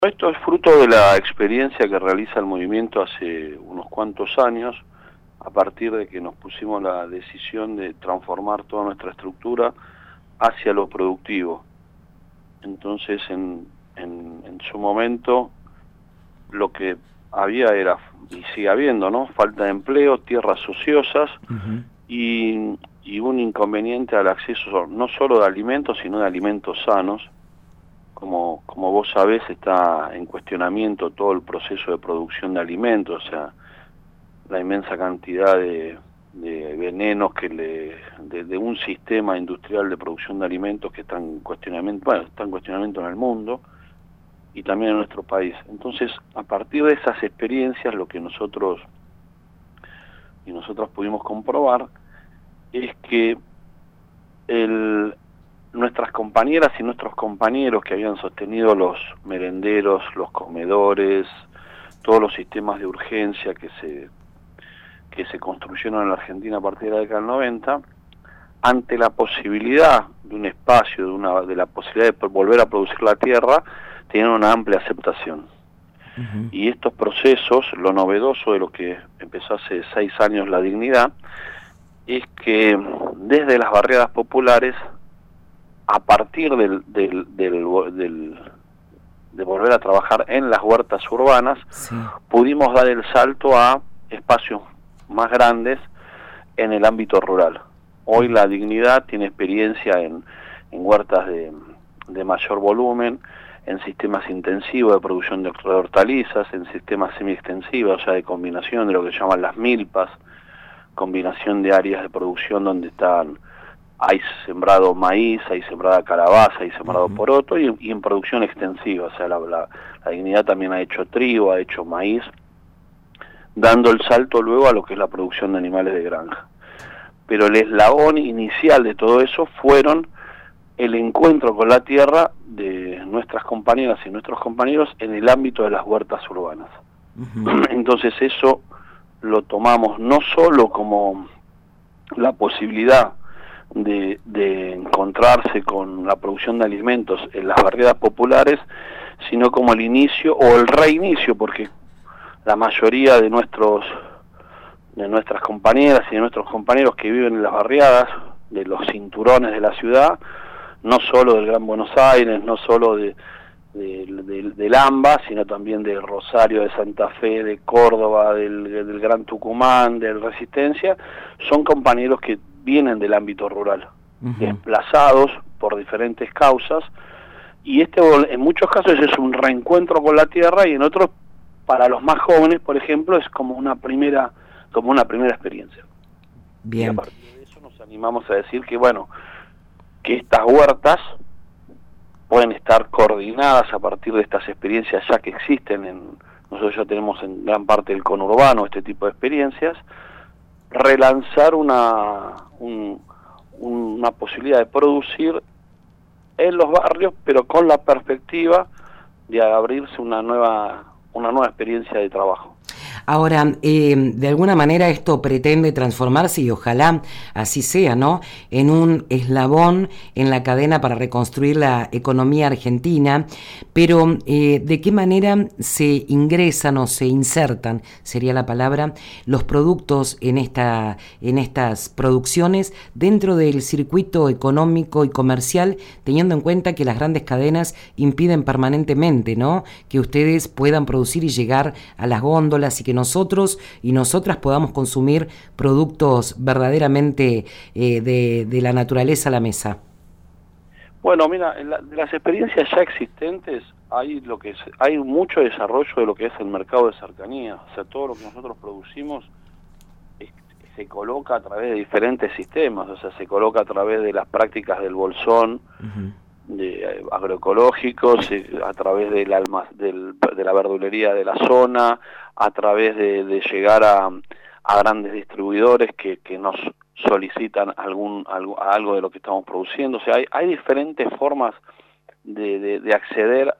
Esto es fruto de la experiencia que realiza el movimiento hace unos cuantos años, a partir de que nos pusimos la decisión de transformar toda nuestra estructura hacia lo productivo. Entonces, en su momento, lo que había era, y sigue habiendo, ¿no?, falta de empleo, tierras ociosas y un inconveniente al acceso no solo de alimentos, sino de alimentos sanos. Como vos sabés, está en cuestionamiento todo el proceso de producción de alimentos, o sea, la inmensa cantidad de venenos de un sistema industrial de producción de alimentos que está en cuestionamiento, está en cuestionamiento en el mundo y también en nuestro país. Entonces, a partir de esas experiencias, lo que nosotros pudimos comprobar es que nuestras compañeras y nuestros compañeros que habían sostenido los merenderos, los comedores, todos los sistemas de urgencia que se construyeron en la Argentina a partir de la década del 90, ante la posibilidad de un espacio, de la posibilidad de volver a producir la tierra, tenían una amplia aceptación. Y estos procesos, lo novedoso de lo que empezó hace 6 años La Dignidad, es que desde las barriadas populares, a partir de volver a trabajar en las huertas urbanas, sí, pudimos dar el salto a espacios más grandes en el ámbito rural. Hoy La Dignidad tiene experiencia en huertas de mayor volumen, en sistemas intensivos de producción de hortalizas, en sistemas semi-extensivos, o sea, de combinación de lo que llaman las milpas, combinación de áreas de producción donde hay sembrado maíz, hay sembrada calabaza, hay sembrado poroto y en producción extensiva, o sea, la Dignidad también ha hecho trigo, ha hecho maíz, dando el salto luego a lo que es la producción de animales de granja. Pero el eslabón inicial de todo eso fueron el encuentro con la tierra de nuestras compañeras y nuestros compañeros en el ámbito de las huertas urbanas. Entonces eso lo tomamos no solo como la posibilidad de encontrarse con la producción de alimentos en las barriadas populares, sino como el inicio o el reinicio, porque la mayoría de nuestras compañeras y de nuestros compañeros que viven en las barriadas, de los cinturones de la ciudad, no solo del Gran Buenos Aires, no solo del AMBA, sino también del Rosario, de Santa Fe, de Córdoba, del Gran Tucumán, de Resistencia, son compañeros que vienen del ámbito rural, desplazados por diferentes causas, y en muchos casos es un reencuentro con la tierra, y en otros, para los más jóvenes, por ejemplo, es como una primera experiencia. Bien. Y a partir de eso nos animamos a decir que, bueno, que estas huertas pueden estar coordinadas a partir de estas experiencias ya que existen. Nosotros ya tenemos en gran parte del conurbano este tipo de experiencias, relanzar una posibilidad de producir en los barrios, pero con la perspectiva de abrirse una nueva experiencia de trabajo. Ahora, de alguna manera esto pretende transformarse, y ojalá así sea, ¿no?, en un eslabón en la cadena para reconstruir la economía argentina, pero ¿de qué manera se ingresan o se insertan, sería la palabra, los productos en estas producciones dentro del circuito económico y comercial, teniendo en cuenta que las grandes cadenas impiden permanentemente, ¿no?, que ustedes puedan producir y llegar a las góndolas y que nosotros y nosotras podamos consumir productos verdaderamente de la naturaleza a la mesa? Bueno, mira, de las experiencias ya existentes hay mucho desarrollo de lo que es el mercado de cercanía. O sea, todo lo que nosotros producimos se coloca a través de diferentes sistemas. O sea, se coloca a través de las prácticas del bolsón, de agroecológicos, a través de la verdulería de la zona, a través de llegar a grandes distribuidores que nos solicitan algo de lo que estamos produciendo. O sea, hay diferentes formas de acceder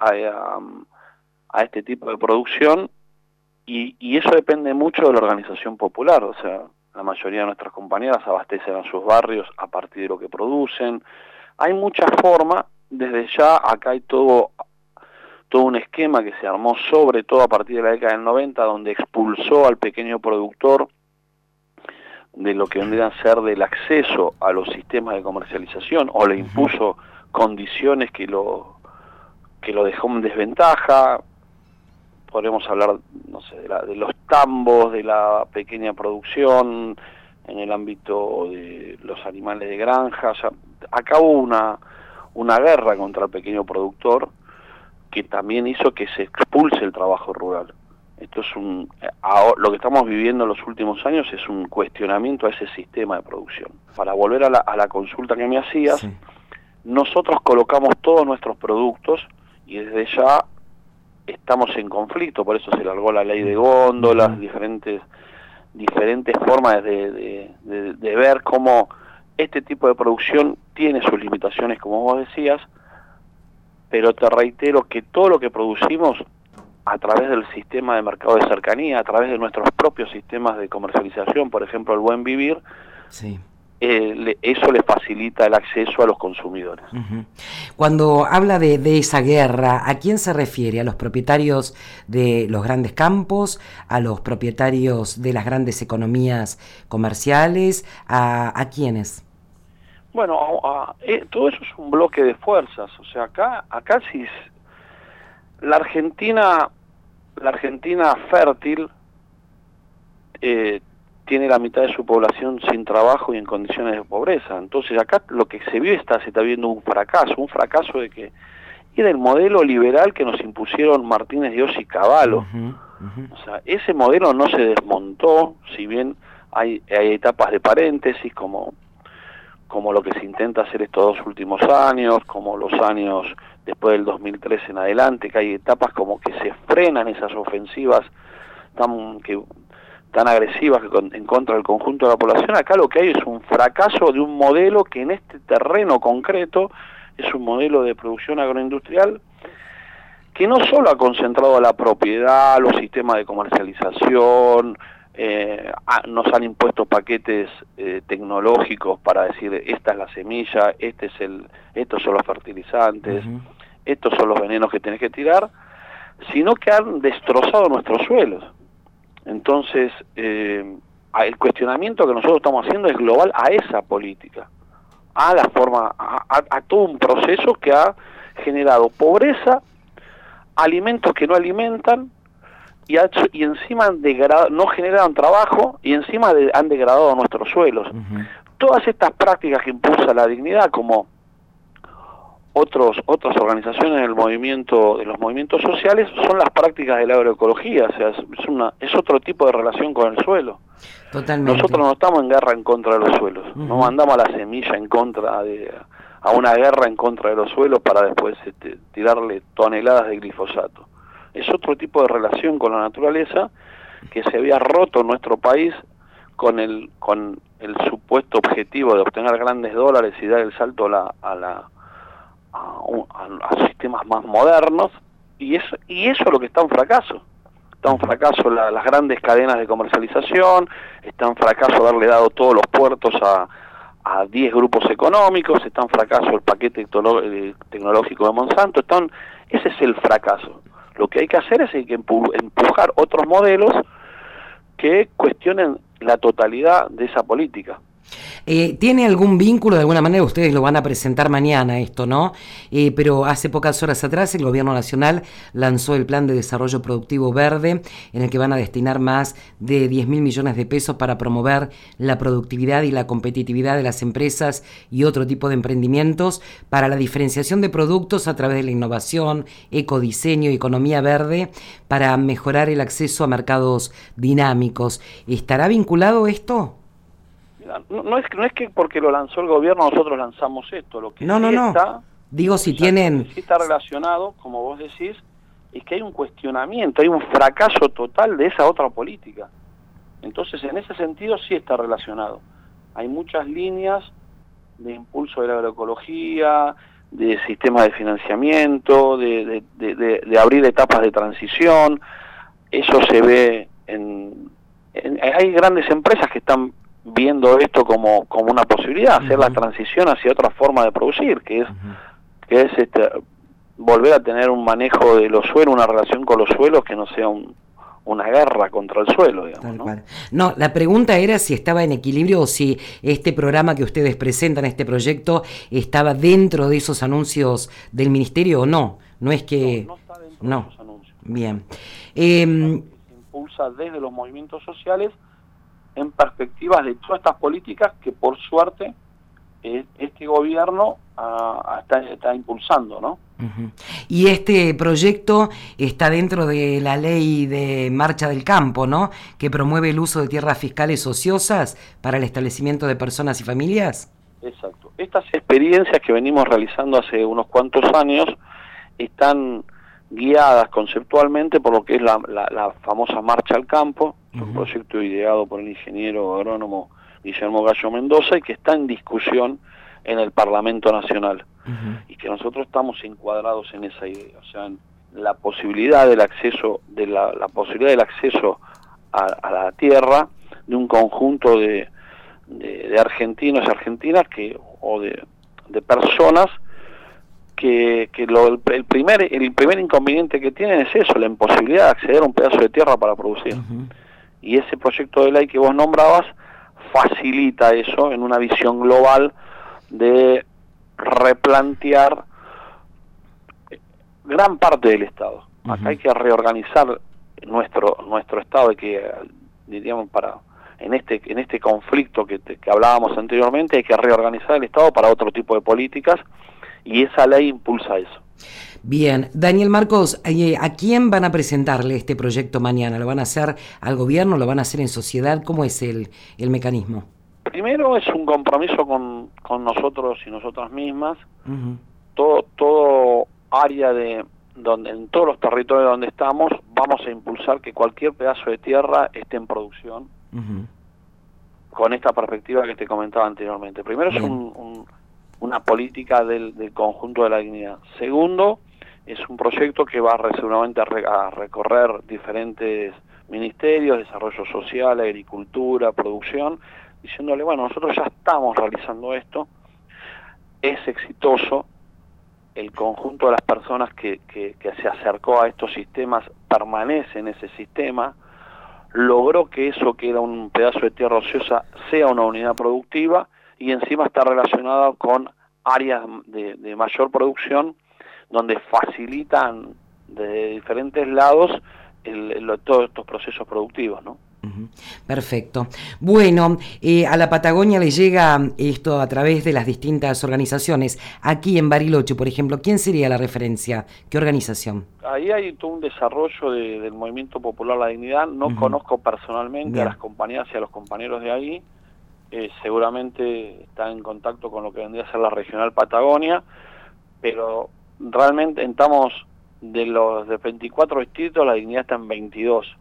a este tipo de producción, y eso depende mucho de la organización popular. O sea, la mayoría de nuestras compañeras abastecen a sus barrios a partir de lo que producen. Hay muchas formas. Desde ya acá hay todo todo un esquema que se armó sobre todo a partir de la década del 90, donde expulsó al pequeño productor de lo que vendría a ser del acceso a los sistemas de comercialización, o le impuso condiciones que lo dejó en desventaja. Podemos hablar, no sé, de los tambos, de la pequeña producción, en el ámbito de los animales de granja. O sea, acá hubo una guerra contra el pequeño productor que también hizo que se expulse el trabajo rural. Esto es lo que estamos viviendo en los últimos años es un cuestionamiento a ese sistema de producción. Para volver a la consulta que me hacías, sí. Nosotros colocamos todos nuestros productos y desde ya estamos en conflicto, por eso se largó la ley de góndolas, diferentes formas de ver cómo este tipo de producción tiene sus limitaciones, como vos decías, pero te reitero que todo lo que producimos a través del sistema de mercado de cercanía, a través de nuestros propios sistemas de comercialización, por ejemplo el Buen Vivir, sí. Eso le facilita el acceso a los consumidores. Cuando habla de esa guerra, ¿a quién se refiere? ¿A los propietarios de los grandes campos? ¿A los propietarios de las grandes economías comerciales? ¿A quiénes? Bueno, todo eso es un bloque de fuerzas. O sea, acá sí la Argentina fértil tiene la mitad de su población sin trabajo y en condiciones de pobreza. Entonces acá lo que se está viendo un fracaso de que y del modelo liberal que nos impusieron Martínez de Oz y Cavallo. O sea, ese modelo no se desmontó, si bien hay etapas de paréntesis como lo que se intenta hacer estos 2 últimos años, como los años después del 2003 en adelante, que hay etapas como que se frenan esas ofensivas tan agresivas en contra del conjunto de la población. Acá lo que hay es un fracaso de un modelo que en este terreno concreto es un modelo de producción agroindustrial que no solo ha concentrado a la propiedad, los sistemas de comercialización, nos han impuesto paquetes tecnológicos para decir esta es la semilla, estos son los fertilizantes, estos son los venenos que tenés que tirar, sino que han destrozado nuestros suelos. Entonces, el cuestionamiento que nosotros estamos haciendo es global a esa política, a la forma, a todo un proceso que ha generado pobreza, alimentos que no alimentan, y encima no generan trabajo, y encima han degradado nuestros suelos. Todas estas prácticas que impulsa la dignidad, como otras organizaciones de los movimientos sociales, son las prácticas de la agroecología. O sea, es otro tipo de relación con el suelo. Totalmente. Nosotros no estamos en guerra en contra de los suelos, no mandamos a la semilla a una guerra en contra de los suelos para después tirarle toneladas de glifosato. Es otro tipo de relación con la naturaleza que se había roto en nuestro país con el supuesto objetivo de obtener grandes dólares y dar el salto a sistemas más modernos, y eso es lo que está en fracaso. Está en fracaso las grandes cadenas de comercialización, está en fracaso haberle dado todos los puertos a 10 grupos económicos, está en fracaso el paquete tecnológico de Monsanto, ese es el fracaso. Lo que hay que hacer es empujar otros modelos que cuestionen la totalidad de esa política. ¿Tiene algún vínculo, de alguna manera? Ustedes lo van a presentar mañana esto, ¿no? Pero hace pocas horas atrás el Gobierno Nacional lanzó el Plan de Desarrollo Productivo Verde, en el que van a destinar más de 10.000 millones de pesos para promover la productividad y la competitividad de las empresas y otro tipo de emprendimientos para la diferenciación de productos a través de la innovación, ecodiseño y economía verde para mejorar el acceso a mercados dinámicos. ¿Estará vinculado esto? No es que porque lo lanzó el gobierno nosotros lanzamos esto, lo que está, digo, si tienen, sí está relacionado, como vos decís, es que hay un cuestionamiento, hay un fracaso total de esa otra política. Entonces, en ese sentido sí está relacionado. Hay muchas líneas de impulso de la agroecología, de sistemas de financiamiento, de abrir etapas de transición. Eso se ve hay grandes empresas que están viendo esto como una posibilidad, hacer la transición hacia otra forma de producir, que es volver a tener un manejo de los suelos, una relación con los suelos que no sea una guerra contra el suelo, digamos. Tal cual. No, la pregunta era si estaba en equilibrio o si este programa que ustedes presentan, este proyecto, estaba dentro de esos anuncios del Ministerio o no. No es que... No está dentro de esos anuncios. Bien. Se impulsa desde los movimientos sociales en perspectivas de todas estas políticas que por suerte este gobierno está impulsando, ¿no? Uh-huh. Y este proyecto está dentro de la ley de Marcha del Campo, ¿no? Que promueve el uso de tierras fiscales ociosas para el establecimiento de personas y familias. Exacto. Estas experiencias que venimos realizando hace unos cuantos años están guiadas conceptualmente por lo que es la famosa Marcha al Campo, uh-huh. Un proyecto ideado por el ingeniero agrónomo Guillermo Gallo Mendoza y que está en discusión en el Parlamento Nacional. Uh-huh. Y que nosotros estamos encuadrados en esa idea, o sea, en la posibilidad del acceso, la posibilidad del acceso a la tierra de un conjunto de argentinos y argentinas o de personas que el primer inconveniente que tienen es eso, la imposibilidad de acceder a un pedazo de tierra para producir. Uh-huh. Y ese proyecto de ley que vos nombrabas facilita eso en una visión global de replantear gran parte del Estado. Uh-huh. Acá hay que reorganizar nuestro Estado, diríamos, en este conflicto que hablábamos anteriormente, hay que reorganizar el Estado para otro tipo de políticas, y esa ley impulsa eso. Bien, Daniel Marcos, ¿a quién van a presentarle este proyecto mañana? ¿Lo van a hacer al gobierno? ¿Lo van a hacer en sociedad? ¿Cómo es el mecanismo? Primero es un compromiso con nosotros y nosotras mismas. Uh-huh. Todo área en todos los territorios donde estamos, vamos a impulsar que cualquier pedazo de tierra esté en producción. Uh-huh. Con esta perspectiva que te comentaba anteriormente. Primero es una política del conjunto de la dignidad. Segundo, es un proyecto que va seguramente a recorrer diferentes ministerios, desarrollo social, agricultura, producción, diciéndole, bueno, nosotros ya estamos realizando esto, es exitoso, el conjunto de las personas que se acercó a estos sistemas permanece en ese sistema, logró que eso que era un pedazo de tierra ociosa sea una unidad productiva y encima está relacionada con áreas de mayor producción donde facilitan de diferentes lados todos estos procesos productivos, ¿no? Perfecto. Bueno, a la Patagonia le llega esto a través de las distintas organizaciones. Aquí en Bariloche, por ejemplo, ¿quién sería la referencia? ¿Qué organización? Ahí hay todo un desarrollo del Movimiento Popular La Dignidad. No conozco personalmente a las compañeras y a los compañeros de ahí. Seguramente están en contacto con lo que vendría a ser la Regional Patagonia, pero realmente estamos de 24 distritos, La Dignidad está en 22.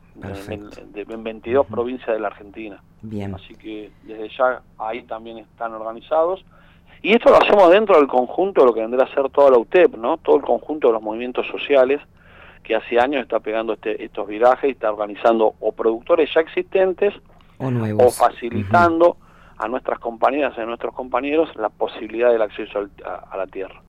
En 22 provincias de la Argentina. Bien. Así que desde ya ahí también están organizados. Y esto lo hacemos dentro del conjunto de lo que vendrá a ser toda la UTEP, ¿no? Todo el conjunto de los movimientos sociales que hace años está pegando estos virajes y está organizando o productores ya existentes o nuevos, o facilitando a nuestras compañeras y a nuestros compañeros la posibilidad del acceso a la tierra.